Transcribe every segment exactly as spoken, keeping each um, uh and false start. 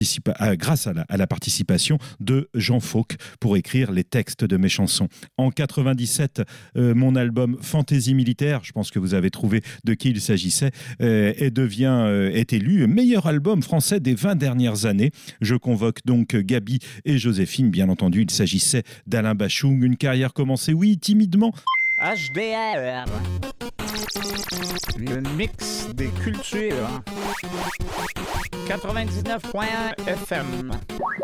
grâce à la, à la participation de Jean Fauque pour écrire les textes de mes chansons. En quatre-vingt-dix-sept, euh, mon album Fantaisie militaire, je pense que vous avez trouvé de qui il s'agissait, euh, et devient, euh, est élu meilleur album français des vingt dernières années. Je convoque donc Gabi et Joséphine. Bien entendu, il s'agissait d'Alain Bachung. Une carrière commencée, oui, timidement. H D R, le mix des cultures. quatre-vingt-dix-neuf point un F M.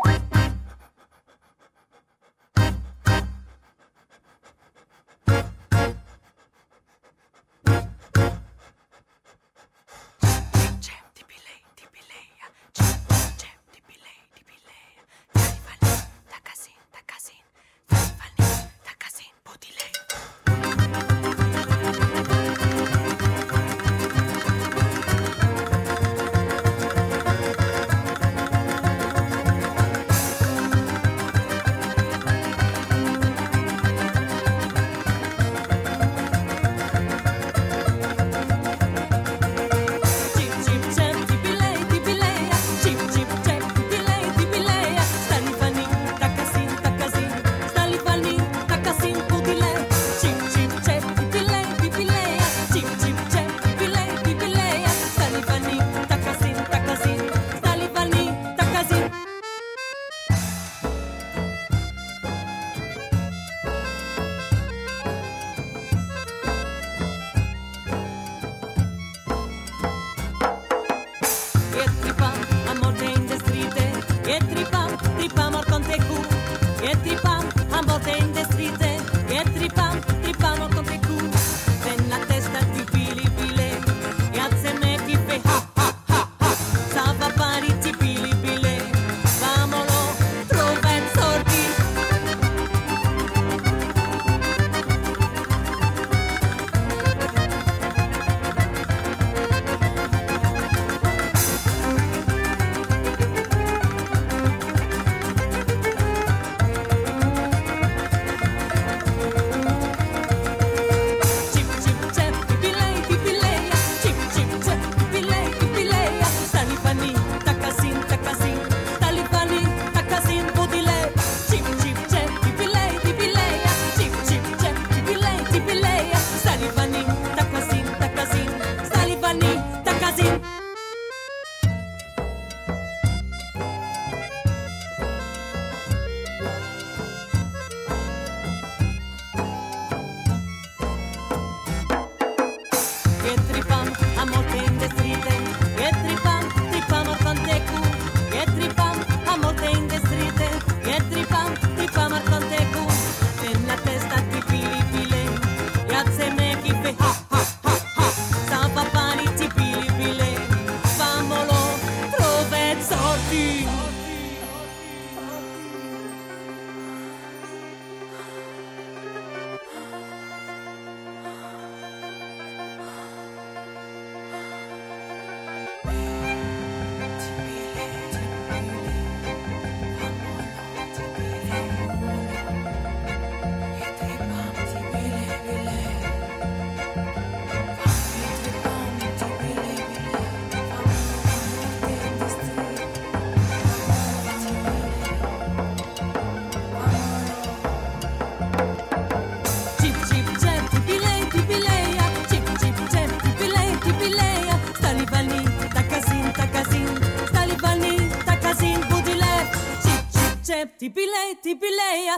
Tipilei, tipileia,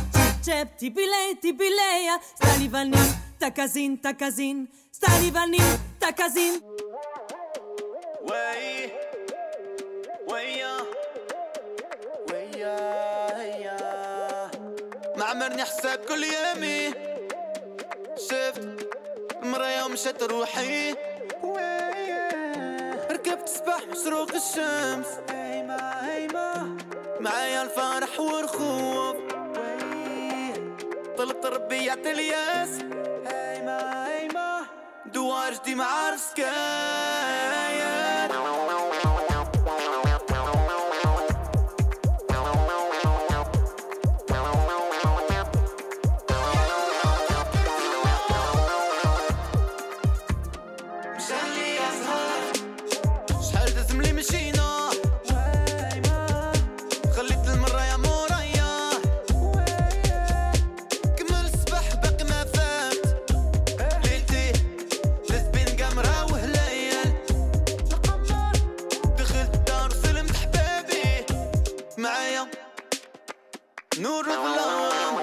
cep, tipilei, tipileia, Stalivani, takazin, takazin, Stalivani, takazin. Way, ويا ويا هيا ما عمرني حساب كل يومي شفت مرايا ومشت روحي ركبت سباح مشروق الشمس هيما هيما معايا الفرح والخوف طلبت ربي يعطي الياس هيما هيما دوار جدي مع رسكايات مشان لي أزهار شحال دزم لي مشينا نور الظلام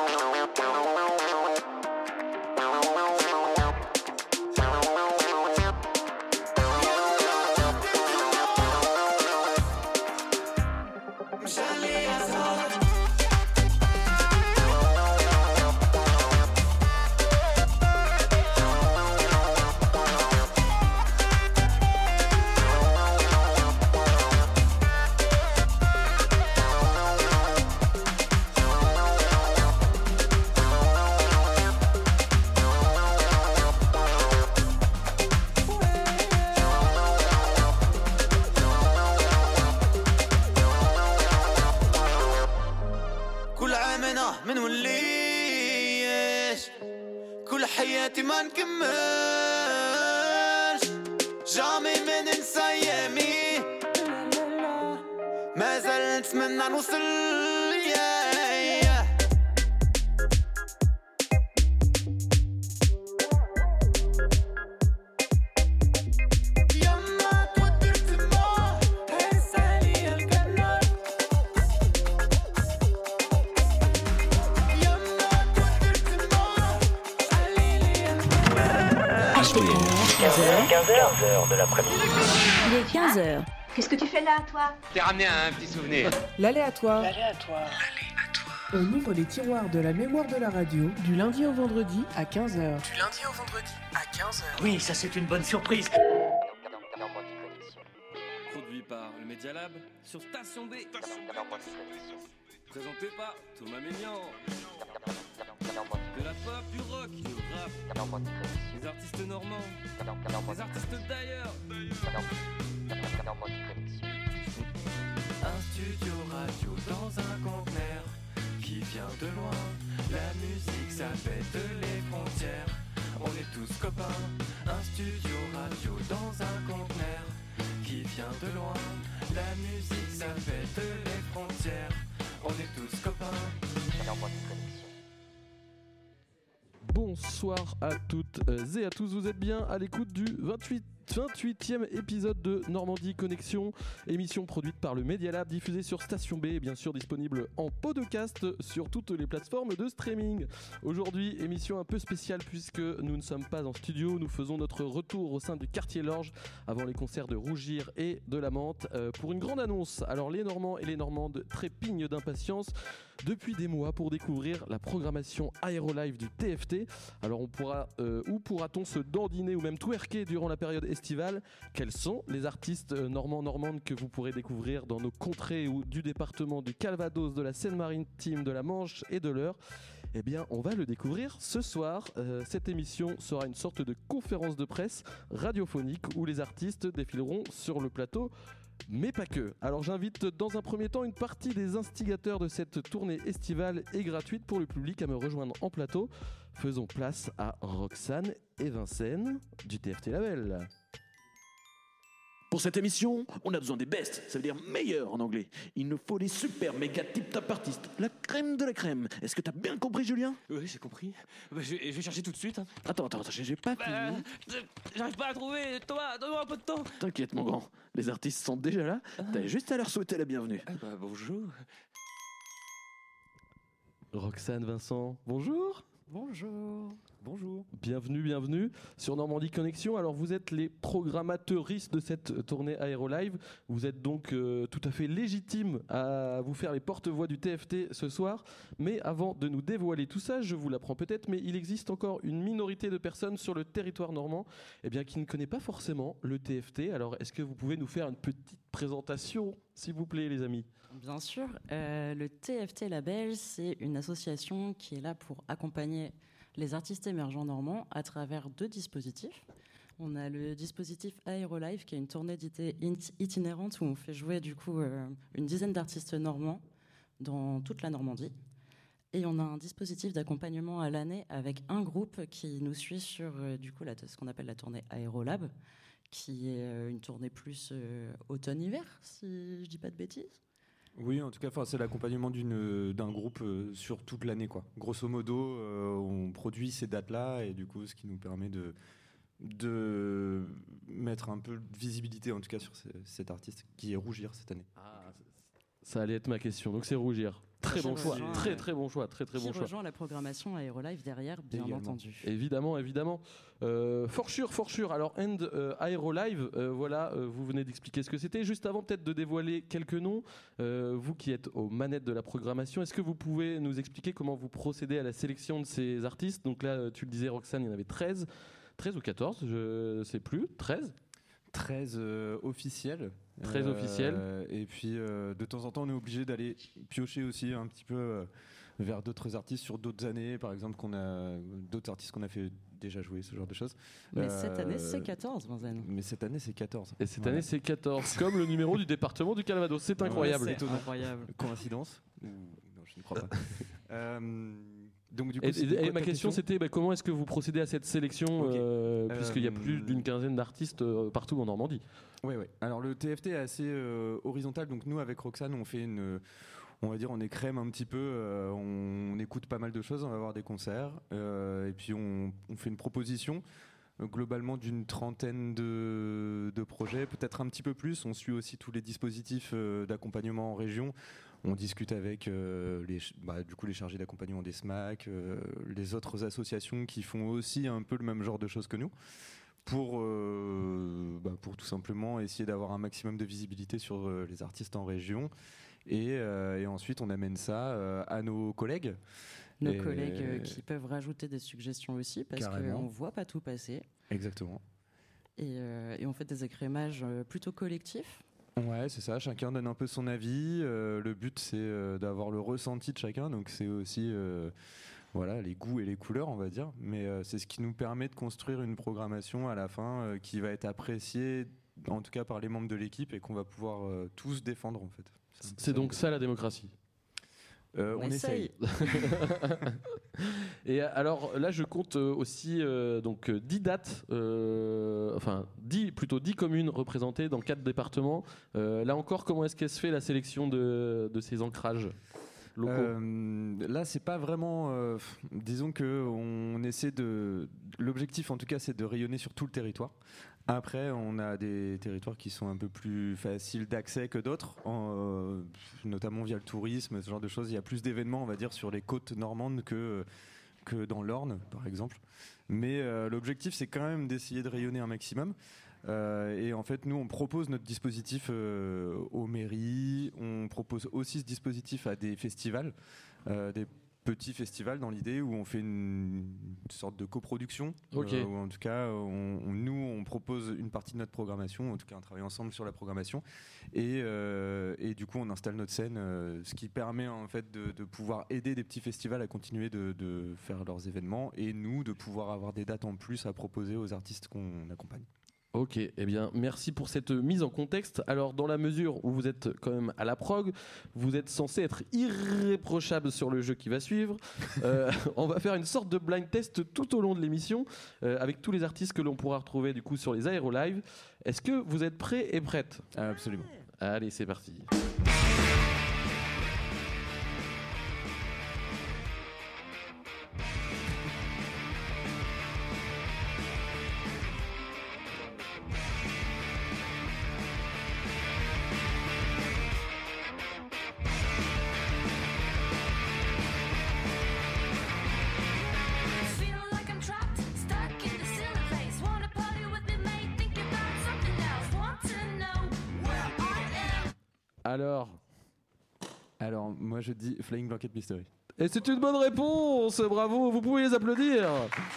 من وليش كل حياتي ما نكملش جامي ما ننسى ايامي ما زلت نتمنى نوصل quinze heures de l'après-midi. Il est quinze heures. Qu'est-ce que tu fais là, toi? T'es ramené un petit souvenir. L'aléatoire. L'aléatoire. On ouvre les tiroirs de la mémoire de la radio du lundi au vendredi à quinze heures. Du lundi au vendredi à quinze heures. Oui, ça c'est une bonne surprise. Produit par le Media Lab sur Station B. Présenté par Thomas Ménian. De la pop, du rock, du rap. Des artistes normands. Des artistes d'ailleurs. Un studio radio dans un conteneur qui vient de loin. La musique ça pète les frontières. On est tous copains. Un studio radio dans un conteneur qui vient de loin. La musique ça pète les frontières. On est tous copains. Bonsoir à toutes et à tous, vous êtes bien à l'écoute du vingt-huit vingt-huitième épisode de Normandie Connexion, émission produite par le Media Lab, diffusée sur Station B et bien sûr disponible en podcast sur toutes les plateformes de streaming. Aujourd'hui, émission un peu spéciale puisque nous ne sommes pas en studio, nous faisons notre retour au sein du quartier Lorge avant les concerts de Rougir et de la Menthe euh, pour une grande annonce. Alors les Normands et les Normandes trépignent d'impatience depuis des mois pour découvrir la programmation Aérolive du T F T. Alors on pourra, euh, où pourra-t-on se dandiner ou même twerker durant la période estivale? Quels sont les artistes euh, normands normandes que vous pourrez découvrir dans nos contrées ou du département du Calvados, de la Seine-Maritime, de la Manche et de l'Eure? Eh bien, on va le découvrir ce soir. Euh, cette émission sera une sorte de conférence de presse radiophonique où les artistes défileront sur le plateau. Mais pas que. Alors j'invite dans un premier temps une partie des instigateurs de cette tournée estivale et gratuite pour le public à me rejoindre en plateau. Faisons place à Roxane et Vincennes du T F T Label. Pour cette émission, on a besoin des best, ça veut dire meilleurs en anglais. Il nous faut des super méga tip top artistes, la crème de la crème. Est-ce que t'as bien compris, Julien? Oui, j'ai compris. Bah, je, je vais chercher tout de suite. Hein. Attends, attends, attends, j'ai pas bah, fini. J'arrive pas à trouver. Thomas, donne-moi un peu de temps. T'inquiète, mon grand. Les artistes sont déjà là. Ah. T'as juste à leur souhaiter la bienvenue. Ah bah, bonjour. Roxane, Vincent, bonjour. Bonjour. Bonjour. Bienvenue, bienvenue sur Normandie Connexion. Alors vous êtes les programmateuristes de cette tournée Aérolive. Vous êtes donc euh, tout à fait légitimes à vous faire les porte-voix du T F T ce soir. Mais avant de nous dévoiler tout ça, je vous l'apprends peut-être, mais il existe encore une minorité de personnes sur le territoire normand eh bien, qui ne connaît pas forcément le T F T. Alors est-ce que vous pouvez nous faire une petite présentation, s'il vous plaît, les amis ? Bien sûr. Euh, le T F T Label, c'est une association qui est là pour accompagner les artistes émergents normands à travers deux dispositifs. On a le dispositif Aérolive, qui est une tournée itinérante où on fait jouer du coup euh, une dizaine d'artistes normands dans toute la Normandie. Et on a un dispositif d'accompagnement à l'année avec un groupe qui nous suit sur euh, du coup la, ce qu'on appelle la tournée Aérolab, qui est euh, une tournée plus euh, automne-hiver, si je dis pas de bêtises. Oui, en tout cas, c'est l'accompagnement d'une, d'un groupe euh, sur toute l'année, quoi. Grosso modo, euh, on produit ces dates-là et du coup, ce qui nous permet de, de mettre un peu de visibilité, en tout cas, sur ce, cet artiste qui est Rougir cette année. Ah, Ça allait être ma question. Donc c'est Rougir. Très bon choix, rejoint, très euh, très bon choix, très très bon qui choix. rejoint la programmation Aérolive derrière, bien Également. entendu. Évidemment, évidemment. Euh, for sure, for sure. Alors, End euh, Aérolive, euh, voilà, euh, vous venez d'expliquer ce que c'était. Juste avant, peut-être de dévoiler quelques noms, euh, vous qui êtes aux manettes de la programmation, est-ce que vous pouvez nous expliquer comment vous procédez à la sélection de ces artistes? Donc là, tu le disais, Roxane, il y en avait treize, treize ou quatorze, je ne sais plus, treize treize euh, officiels. treize Euh, officiels. Et puis, euh, de temps en temps, on est obligé d'aller piocher aussi un petit peu euh, vers d'autres artistes sur d'autres années, par exemple, qu'on a d'autres artistes qu'on a fait déjà jouer, ce genre de choses. Mais Euh, cette année, c'est quatorze, Vinzen. Mais cette année, c'est quatorze. Et cette Voilà. année, c'est quatorze, comme le numéro du département du Calvados. C'est incroyable. Ouais, c'est incroyable. Coïncidence? Non, je ne crois pas. euh, donc, du coup, et, c'était et- et quoi ma ta question, c'était bah, comment est-ce que vous procédez à cette sélection, Ok. euh, Euh, puisqu'il y a plus d'une quinzaine d'artistes euh, partout en Normandie? Oui, oui. Alors le T F T est assez euh, horizontal. Donc nous, avec Roxane, on fait une, on va dire, on écrème un petit peu. euh, on, on écoute pas mal de choses. On va voir des concerts euh, et puis on, on fait une proposition euh, globalement d'une trentaine de, de projets, peut-être un petit peu plus. On suit aussi tous les dispositifs euh, d'accompagnement en région. On discute avec euh, les, ch- bah, du coup les chargés d'accompagnement des S M A C, euh, les autres associations qui font aussi un peu le même genre de choses que nous, pour, euh, bah, pour tout simplement essayer d'avoir un maximum de visibilité sur euh, les artistes en région. Et, euh, et ensuite, on amène ça euh, à nos collègues. Nos Et- collègues euh, qui peuvent rajouter des suggestions aussi, parce Carrément. qu'on ne voit pas tout passer. Exactement. Et, euh, et on fait des écrémages euh, plutôt collectifs. Ouais, c'est ça. Chacun donne un peu son avis. Euh, le but, c'est euh, d'avoir le ressenti de chacun. Donc, c'est aussi euh, voilà, les goûts et les couleurs, on va dire. Mais euh, c'est ce qui nous permet de construire une programmation à la fin euh, qui va être appréciée, en tout cas par les membres de l'équipe, et qu'on va pouvoir euh, tous défendre, en fait. un peu C'est donc ça la démocratie. Euh, on, On essaye. Et alors là, je compte euh, aussi euh, donc euh, dix dates, euh, enfin dix plutôt dix communes représentées dans quatre départements. Euh, là encore, comment est-ce qu'elle se fait la sélection de, de ces ancrages locaux? Euh, là, c'est pas vraiment. euh, disons que on essaie de. L'objectif, en tout cas, c'est de rayonner sur tout le territoire. Après, on a des territoires qui sont un peu plus faciles d'accès que d'autres, en, euh, notamment via le tourisme, ce genre de choses. Il y a plus d'événements, on va dire, sur les côtes normandes que, que dans l'Orne, par exemple. Mais euh, l'objectif, c'est quand même d'essayer de rayonner un maximum. Euh, et en fait, nous, on propose notre dispositif euh, aux mairies. On propose aussi ce dispositif à des festivals, euh, des petits festivals dans l'idée où on fait une, une sorte de coproduction. Ok. Euh, ou en tout cas, on, on- nous, on propose une partie de notre programmation. En tout cas, on travaille ensemble sur la programmation. Et, euh, et du coup, on installe notre scène, euh, ce qui permet en fait de, de pouvoir aider des petits festivals à continuer de, de faire leurs événements et nous de pouvoir avoir des dates en plus à proposer aux artistes qu'on accompagne. Ok, eh bien merci pour cette mise en contexte. Alors dans la mesure où vous êtes quand même à la prog, vous êtes censé être irréprochable sur le jeu qui va suivre. Euh, on va faire une sorte de blind test tout au long de l'émission euh, avec tous les artistes que l'on pourra retrouver du coup sur les Aérolive. Est-ce que vous êtes prêts et prêtes? Absolument. Allez, c'est parti. Feel like I'm trapped, stuck in this silly place. Wanna party with me, mate? Think about something else. Want to know where I am? Alors, Alors, moi je dis Flying Blanket Mystery. et c'est une bonne réponse, bravo, vous pouvez les applaudir.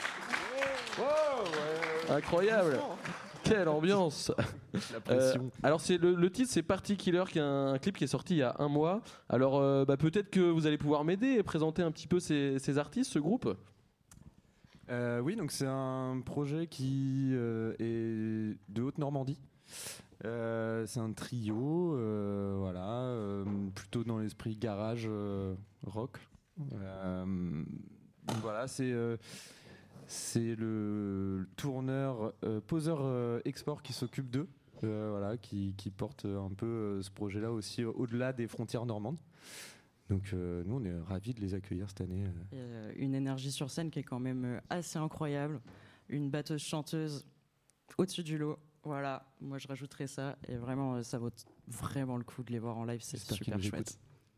Incroyable. Quelle ambiance. La pression. Euh, alors c'est le, le titre c'est Party Killer, qui est un clip qui est sorti il y a un mois. Alors euh, bah, peut-être que vous allez pouvoir m'aider et présenter un petit peu ces, ces artistes, ce groupe. Euh, oui, donc c'est un projet qui euh, est de Haute-Normandie. Euh, c'est un trio, euh, voilà, euh, plutôt dans l'esprit garage euh, rock. Euh, donc voilà, c'est euh, c'est le tourneur euh, poseur euh, export qui s'occupe d'eux, euh, voilà, qui, qui porte un peu euh, ce projet-là aussi euh, au-delà des frontières normandes. Donc euh, nous, on est ravis de les accueillir cette année. euh. Et, euh, une énergie sur scène qui est quand même euh, assez incroyable. Une batteuse chanteuse au-dessus du lot. Voilà, moi je rajouterais ça. Et vraiment, euh, ça vaut t- vraiment le coup de les voir en live. C'est J'espère qu'ils super nous chouette. écoutent.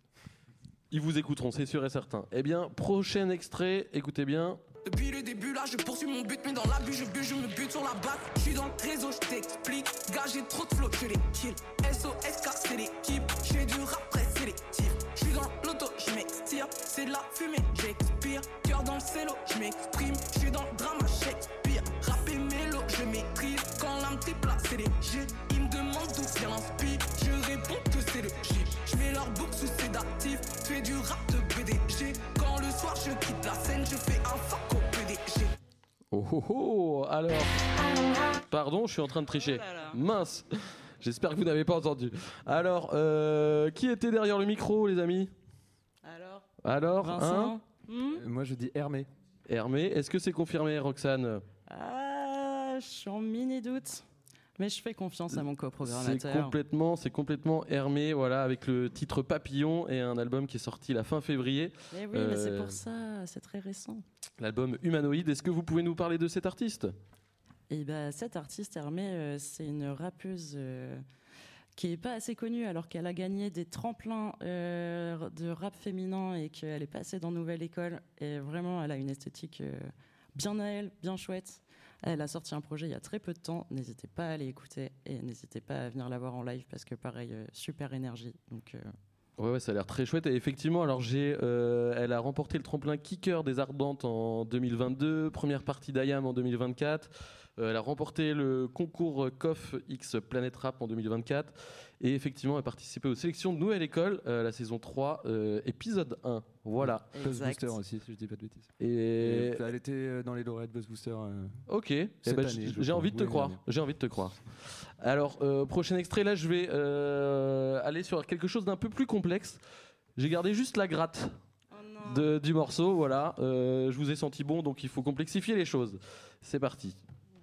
Ils vous écouteront, c'est sûr et certain. Eh bien, prochain extrait, écoutez bien. Depuis le début là je poursuis mon but mais dans l'abus je bute, je me bute sur la batte. Je suis dans le réseau, je t'explique. Gars j'ai trop de flow, je les kill. S O S K c'est l'équipe. J'ai du rap très sélectif. Je suis dans l'auto, je m'extire. C'est de la fumée, j'expire. Cœur dans le cello, je m'exprime. Je suis dans le drama Shakespeare. Rap et mélo, je maîtrise. Quand l'âme triple là c'est léger. Ils me demandent d'où vient l'inspi. Je réponds que c'est le J. Je mets leur boucle sous sédatif. Fais du rap de B D G. Quand le soir je quitte la scène, je fais un fuck au P D G. Oh oh oh, alors. Pardon, je suis en train de tricher. Mince. J'espère que vous n'avez pas entendu. Alors, euh, qui était derrière le micro, les amis? Alors Alors, Vincent hein Hmm Moi, je dis Hermé. Hermé, est-ce que c'est confirmé, Roxane? Ah, je suis en mini doute. Mais je fais confiance à mon C'est coprogrammateur. complètement, c'est complètement Hermé, voilà, avec le titre Papillon et un album qui est sorti la fin février. Mais oui, mais c'est Euh, pour ça, c'est très récent. L'album Humanoïde. Est-ce que vous pouvez nous parler de cet artiste? Et bah, cette artiste, Hermé, euh, c'est une rappeuse euh, qui est pas assez connue alors qu'elle a gagné des tremplins euh, de rap féminin et qu'elle est passée dans Nouvelle École. Et vraiment, elle a une esthétique euh, bien à elle, bien chouette. Elle a sorti un projet il y a très peu de temps. N'hésitez pas à aller écouter et n'hésitez pas à venir la voir en live parce que pareil, euh, super énergie. Donc, euh, Ouais, ouais, ça a l'air très chouette. Et effectivement, alors j'ai, euh, elle a remporté le tremplin Kicker des Ardentes en deux mille vingt-deux, première partie d'I A M en deux mille vingt-quatre. Euh, elle a remporté le concours C O F X Planet Rap en deux mille vingt-quatre. Et effectivement, elle a participé aux sélections de Nouvelle École, euh, la saison trois, euh, épisode un. Voilà. Buzz Booster aussi, si je dis pas de bêtises. Et... Et elle était euh, dans les lauréats de Buzz Booster. euh, Ok, eh cette ben, année, j- je j'ai crois. envie de te Oui, croire. l'année. J'ai envie de te croire. Alors, euh, prochain extrait, là, je vais euh, aller sur quelque chose d'un peu plus complexe. J'ai gardé juste la gratte de- du morceau, voilà. Euh, je vous ai senti bon, donc il faut complexifier les choses. C'est parti.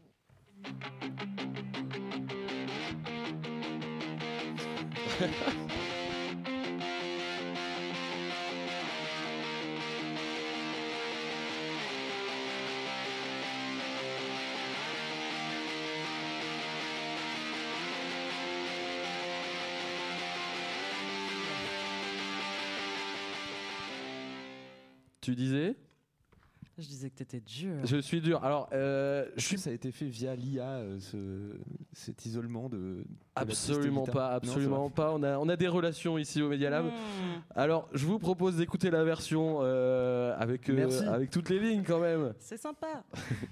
Tu disais? je disais que t'étais dur. Je suis dur. Alors, euh, je Est-ce suis que ça a été fait via l'I A, euh, ce, cet isolement de, de la piste absolument guitare pas, Non, absolument ça pas. On a, on a des relations ici au Media Lab. Mmh. Alors, je vous propose d'écouter la version euh, avec, euh, Merci. avec toutes les lignes quand même. C'est sympa.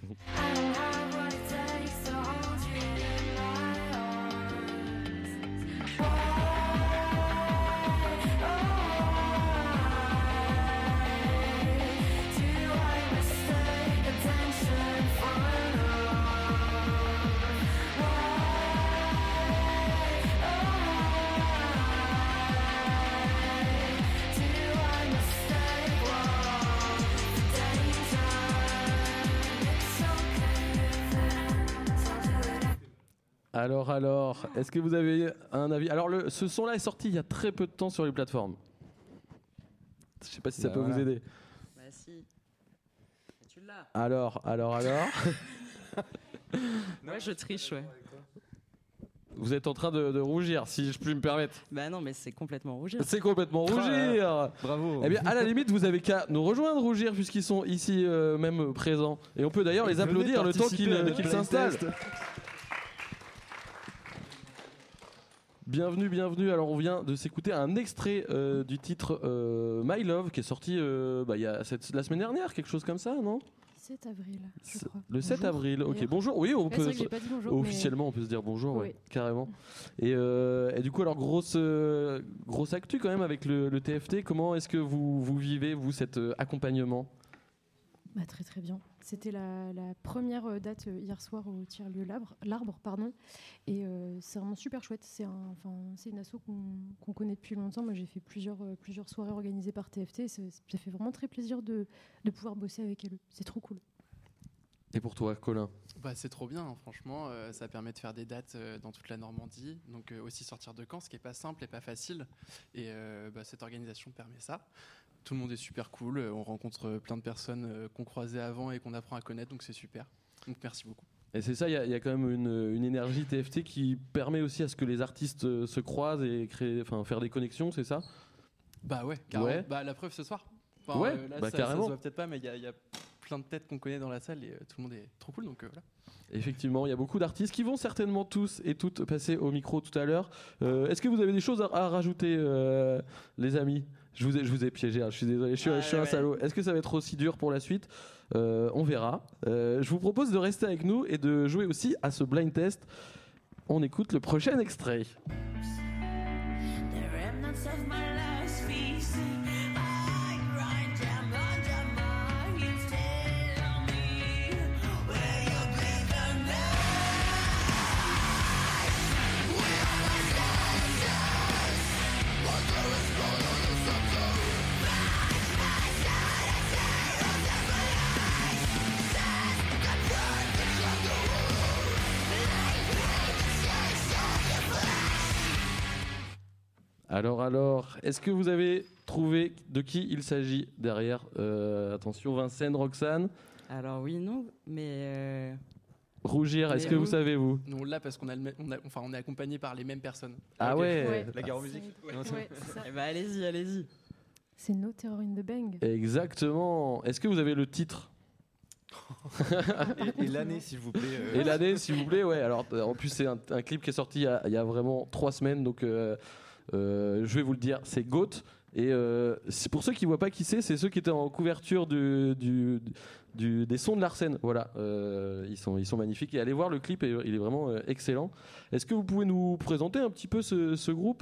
Alors, alors, est-ce que vous avez un avis? Alors, le, ce son-là est sorti il y a très peu de temps sur les plateformes. Je sais pas si ça Bah peut vous voilà. aider. Bah si. Tu l'as. Alors, alors, alors. Ouais, je triche, ouais. Vous êtes en train de, de rougir, si je puis me permettre. Bah non, mais c'est complètement rougir. C'est complètement rougir. Bravo. Eh bien, à la limite, vous avez qu'à nous rejoindre, rougir, puisqu'ils sont ici euh, même présents. Et on peut d'ailleurs les Venez applaudir le temps participer qu'ils à notre qu'ils playtest. s'installent. Bienvenue, bienvenue. Alors, on vient de s'écouter un extrait euh, du titre euh, My Love qui est sorti euh, bah, il y a cette- la semaine dernière, quelque chose comme ça, non? sept avril, je crois. Le sept Bonjour, avril, ok. d'ailleurs. Bonjour, oui, on Ouais, c'est peut. vrai que j'ai pas dit bonjour, mais- Officiellement, on peut se dire bonjour, ouais, Oui. carrément. Et, euh, et du coup, alors, grosse, euh, grosse actu quand même avec le, le T F T. Comment est-ce que vous, vous vivez, vous, cet euh, accompagnement? Bah, très très bien. C'était la, la première euh, date euh, hier soir au tiers-lieu L'Arbre, l'Arbre, pardon. Et euh, c'est vraiment super chouette. C'est un, enfin, c'est une asso qu'on qu'on connaît depuis longtemps. Moi, j'ai fait plusieurs, euh, plusieurs soirées organisées par T F T. C'est- Ça fait vraiment très plaisir de, de pouvoir bosser avec elles. C'est trop cool. Et pour toi, Colin? Bah, c'est trop bien, hein, franchement. euh, ça permet de faire des dates euh, dans toute la Normandie. Donc euh, aussi sortir de Caen, ce qui n'est pas simple et pas facile. Et euh, bah, cette organisation permet ça. Tout le monde est super cool. euh, On rencontre euh, plein de personnes euh, qu'on croisait avant et qu'on apprend à connaître. Donc c'est super. Donc merci beaucoup. Et c'est ça, il y, a- il y a quand même une, une énergie T F T qui permet aussi à ce que les artistes euh, se croisent et créer, enfin, faire des connexions, c'est ça? Bah ouais, carrément. Ouais. Bah la preuve ce soir. Enfin, Ouais, euh, là, bah ça, carrément. ça se voit peut-être pas, mais il y, a- il y a plein de têtes qu'on connaît dans la salle et euh, tout le monde est trop cool, donc euh, voilà. Effectivement, il y a beaucoup d'artistes qui vont certainement tous et toutes passer au micro tout à l'heure. Euh, Est-ce que vous avez des choses à, à rajouter, euh, les amis? Je vous ai, je vous ai piégé, hein, je suis désolé, je suis, je suis un salaud. Est-ce que ça va être aussi dur pour la suite? Euh, On verra. Euh, je vous propose de rester avec nous et de jouer aussi à ce blind test. On écoute le prochain extrait. The remnants of my last feast. I grind jam on jam on. You tell me where you been the night. We are the soldiers, but there is no other subject. Back my side, I say, on the light. Says the perfect of the world. Like rain, the chase of your flesh. Alors, alors, est-ce que vous avez trouvé de qui il s'agit derrière? Euh, Attention, Vincennes, Roxane. Alors oui, non, mais... euh, Rougir, est-ce Mais que vous- vous savez, vous? Nous on l'a parce qu'on a, le même- on a- enfin, on est accompagné par les mêmes personnes. Ah Ok. ouais. Ouais. La guerre aux musiques. Ouais. Non, c'est- Ouais, c'est ça. Eh ben, allez-y, allez-y. C'est No Terror in the Bang. Exactement. Est-ce que vous avez le titre? Et, et l'année, s'il vous plaît. euh, Et l'année, s'il vous plaît, ouais. Alors, euh, en plus, c'est un, un clip qui est sorti il y a, il y a vraiment trois semaines, donc euh, euh, je vais vous le dire, c'est Goat. Et euh, c'est pour ceux qui voient pas qui c'est, c'est ceux qui étaient en couverture du, du, du- des sons de l'Arsène. Voilà, euh, ils sont, ils sont magnifiques. Et allez voir le clip, et il est vraiment euh, excellent. Est-ce que vous pouvez nous présenter un petit peu ce, ce groupe?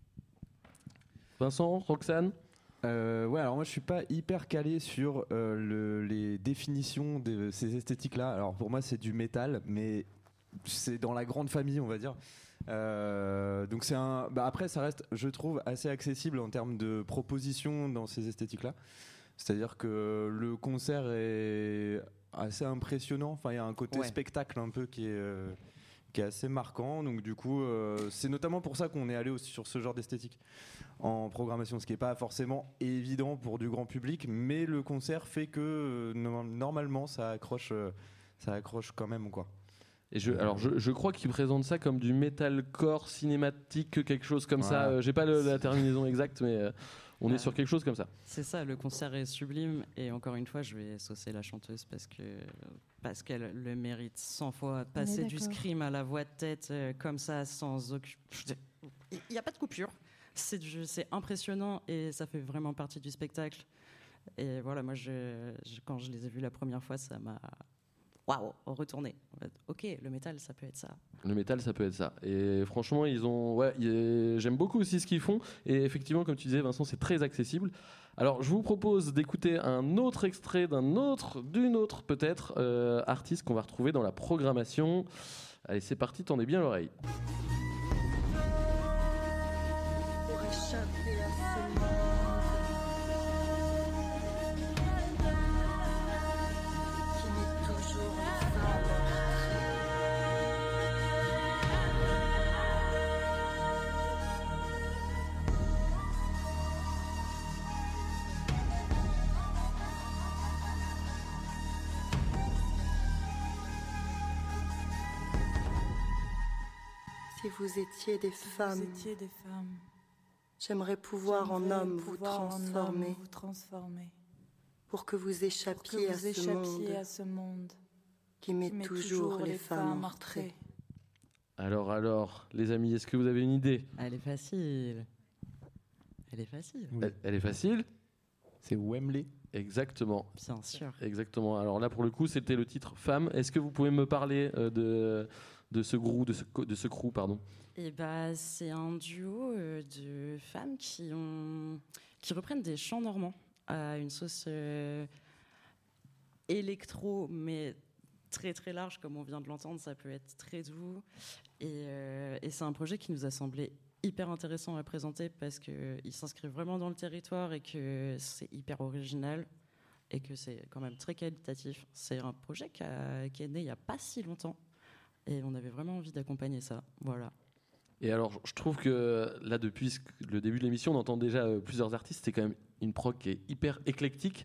Vincent, Roxane? Euh, ouais, alors moi je suis pas hyper calé sur euh, le- les définitions de ces esthétiques-là. Alors pour moi c'est du métal, mais c'est dans la grande famille, on va dire. Euh, donc c'est un. Bah après ça reste, je trouve, assez accessible en termes de propositions dans ces esthétiques-là. C'est-à-dire que le concert est assez impressionnant. Enfin il y a un côté Ouais. spectacle un peu qui est. euh, qui est assez marquant, donc du coup euh, c'est notamment pour ça qu'on est allé aussi sur ce genre d'esthétique en programmation, ce qui n'est pas forcément évident pour du grand public, mais le concert fait que euh, no- normalement ça accroche, euh, ça accroche quand même quoi. Et je, alors je, je crois qu'ils présentent ça comme du metalcore cinématique, quelque chose comme ça. Voilà. Euh, J'ai pas le- la terminaison exacte, mais euh, on est Ouais. sur quelque chose comme ça. C'est ça, le concert est sublime. Et encore une fois, je vais saucer la chanteuse parce que parce qu'elle le mérite cent fois. Passer du d'accord. scream à la voix de tête euh, comme ça, sans aucun... Il n'y a pas de coupure. C'est du- c'est impressionnant et ça fait vraiment partie du spectacle. Et voilà, moi, je, je- quand je les ai vus la première fois, ça m'a... Waouh, retourné. En fait, ok, le métal, ça peut être ça. Le métal, ça peut être ça. Et franchement, ils ont. Ouais, il- j'aime beaucoup aussi ce qu'ils font. Et effectivement, comme tu disais, Vincent, c'est très accessible. Alors, je vous propose d'écouter un autre extrait d'un autre, d'une autre peut-être euh, artiste qu'on va retrouver dans la programmation. Allez, c'est parti, tendez bien l'oreille. Pour échapper à ce monde qui met toujours les femmes Si vous étiez des femmes, étiez des femmes, j'aimerais pouvoir en j'aimerais homme vous pouvoir en homme transformer vous transformer, pour que vous pour que échappiez à vous ce échappiez monde à ce monde qui met qui met toujours les femmes en retrait. Alors, alors, les amis, est-ce que vous avez une idée? Elle est facile. Elle est facile. elle, elle est facile? C'est Wembley. Exactement. Bien sûr. Exactement. Alors là, pour le coup, c'était le titre Femme. Est-ce que vous pouvez me parler euh, de, de ce groupe, de ce, co- de ce crew, pardon? Et bah, c'est un duo euh, de femmes qui, ont, qui reprennent des chants normands à une sauce euh, électro, mais très très large, comme on vient de l'entendre. Ça peut être très doux. Et, euh, et c'est un projet qui nous a semblé hyper intéressant à présenter parce qu'il s'inscrit vraiment dans le territoire et que c'est hyper original et que c'est quand même très qualitatif. C'est un projet qui, a- qui est né il n'y a pas si longtemps et on avait vraiment envie d'accompagner ça. Voilà. Et alors, je trouve que là, depuis le début de l'émission, on entend déjà euh, plusieurs artistes. C'est quand même une prog qui est hyper éclectique.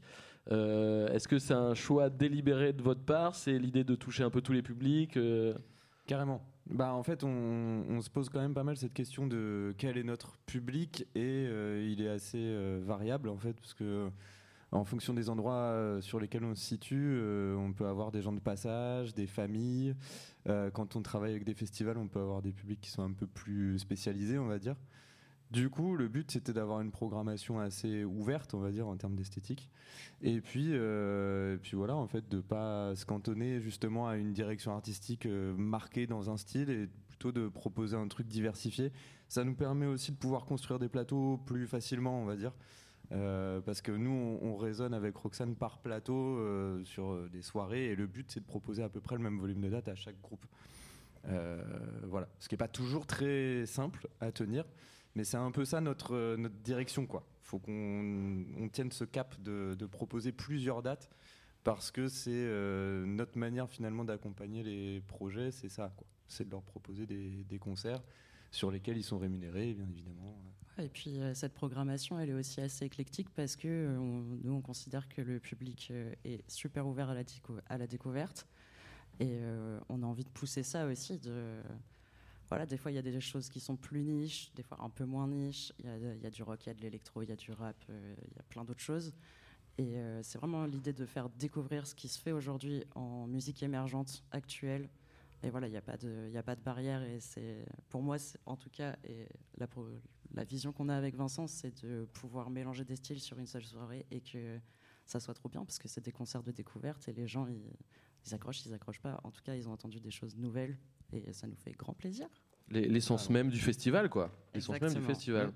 Euh, est-ce que c'est un choix délibéré de votre part? C'est l'idée de toucher un peu tous les publics euh... Carrément. Bah, en fait, on, on se pose quand même pas mal cette question de quel est notre public, et euh, il est assez euh, variable en fait, parce que en fonction des endroits euh, sur lesquels on se situe, euh, on peut avoir des gens de passage, des familles. Euh, quand on travaille avec des festivals, on peut avoir des publics qui sont un peu plus spécialisés, on va dire. Du coup, le but, c'était d'avoir une programmation assez ouverte, on va dire, en termes d'esthétique. Et puis, euh, et puis voilà, en fait, de ne pas se cantonner justement à une direction artistique euh, marquée dans un style, et plutôt de proposer un truc diversifié. Ça nous permet aussi de pouvoir construire des plateaux plus facilement, on va dire. Euh, parce que nous, on, on raisonne avec Roxane par plateau euh, sur euh, des soirées, et le but, c'est de proposer à peu près le même volume de dates à chaque groupe. Euh, voilà. Ce qui n'est pas toujours très simple à tenir. Mais c'est un peu ça notre, notre direction, quoi. Faut qu'on on tienne ce cap de, de proposer plusieurs dates, parce que c'est euh, notre manière finalement d'accompagner les projets, c'est ça, quoi. C'est de leur proposer des, des concerts sur lesquels ils sont rémunérés, bien évidemment. Et puis euh, cette programmation, elle est aussi assez éclectique, parce que euh, on, nous, on considère que le public euh, est super ouvert à la, décou- à la découverte, et euh, on a envie de pousser ça aussi. De Voilà, des fois, il y a des choses qui sont plus niches, des fois un peu moins niches. Il y a, il y a du rock, il y a de l'électro, il y a du rap, euh, il y a plein d'autres choses. Et euh, c'est vraiment l'idée de faire découvrir ce qui se fait aujourd'hui en musique émergente actuelle. Et voilà, il n'y a pas de, il y a pas de barrière. Et c'est, pour moi, c'est, en tout cas, et la, la vision qu'on a avec Vincent, c'est de pouvoir mélanger des styles sur une seule soirée, et que ça soit trop bien, parce que c'est des concerts de découverte, et les gens, ils, ils accrochent, ils accrochent pas. En tout cas, ils ont entendu des choses nouvelles, et ça nous fait grand plaisir. L'essence même du festival, quoi. L'essence même du Exactement. festival.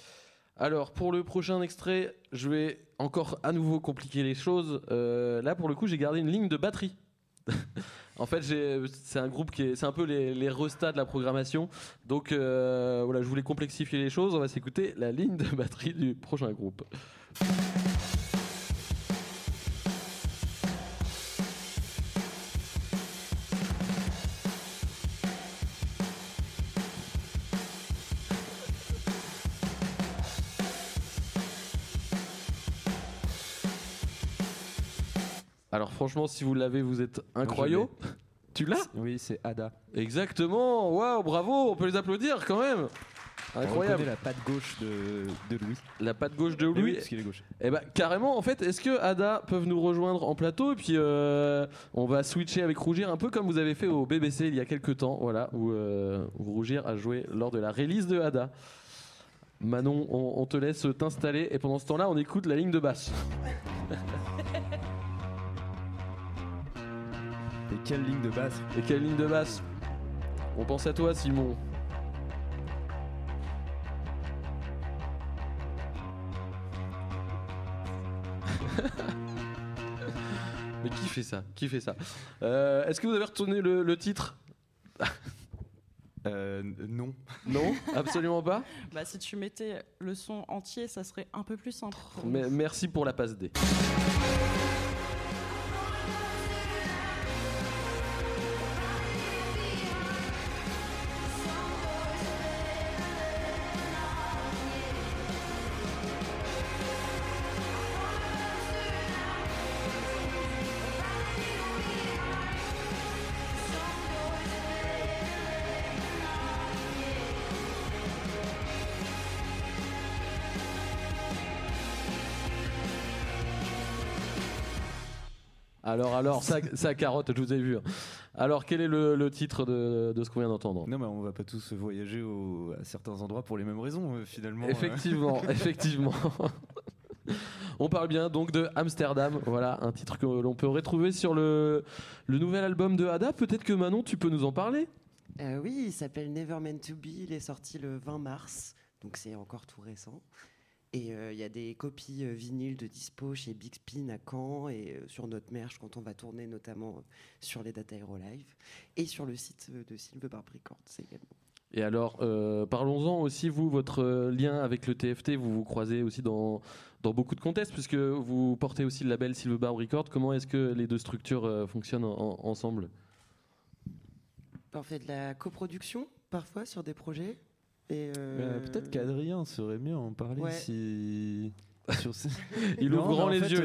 Alors, pour le prochain extrait, je vais encore à nouveau compliquer les choses. Euh, là, pour le coup, j'ai gardé une ligne de batterie. En fait, j'ai, c'est un groupe qui est, c'est un peu les, les restats de la programmation. Donc, euh, voilà, je voulais complexifier les choses. On va s'écouter la ligne de batterie du prochain groupe. Alors franchement, si vous l'avez, vous êtes incroyable. Tu l'as? Oui, c'est Ada. Exactement. Waouh, bravo. On peut les applaudir quand même. Incroyable. On la patte gauche de, de Louis. La patte gauche de Et Louis. oui, parce qu'il est gauche. Eh ben carrément. En fait, est-ce que Ada peuvent nous rejoindre en plateau, et puis euh, on va switcher avec Rougir, un peu comme vous avez fait au B B C il y a quelques temps, voilà, où, euh, où Rougir a joué lors de la release de Ada. Manon, on, on te laisse t'installer, et pendant ce temps-là, on écoute la ligne de basse. Et quelle ligne de basse? Et quelle ligne de basse? On pense à toi, Simon. Mais qui fait ça? Qui fait ça? Euh, Est-ce que vous avez retenu le, le titre? euh, Non. Non, absolument pas. Bah, si tu mettais le son entier, ça serait un peu plus simple. Mais merci pour la passe D. Alors, alors, ça, ça carotte, je vous ai vu. Alors, quel est le, le titre de, de ce qu'on vient d'entendre? Non, mais on va pas tous voyager au, à certains endroits pour les mêmes raisons, euh, finalement. Effectivement, effectivement. On parle bien donc de Amsterdam, voilà, un titre que l'on peut retrouver sur le, le nouvel album de Ada. Peut-être que Manon, tu peux nous en parler? Euh, oui, il s'appelle Never Meant to Be, il est sorti le vingt mars, donc c'est encore tout récent. Et il euh, y a des copies euh, vinyles de dispo chez Big Spin à Caen, et euh, sur notre merch quand on va tourner, notamment euh, sur les dates Aero Live, et sur le site euh, de Silver Barb Records également. Et alors, euh, parlons-en aussi, vous, votre euh, lien avec le T F T, vous vous croisez aussi dans, dans beaucoup de contextes, puisque vous portez aussi le label Silver Barb Records. Comment est-ce que les deux structures euh, fonctionnent en, en, ensemble? On fait de la coproduction, parfois, sur des projets. Et euh... Euh, peut-être qu'Adrien saurait mieux en parler Ouais. si... Sur ces... Il Non, ouvre grand mais en les fait, yeux.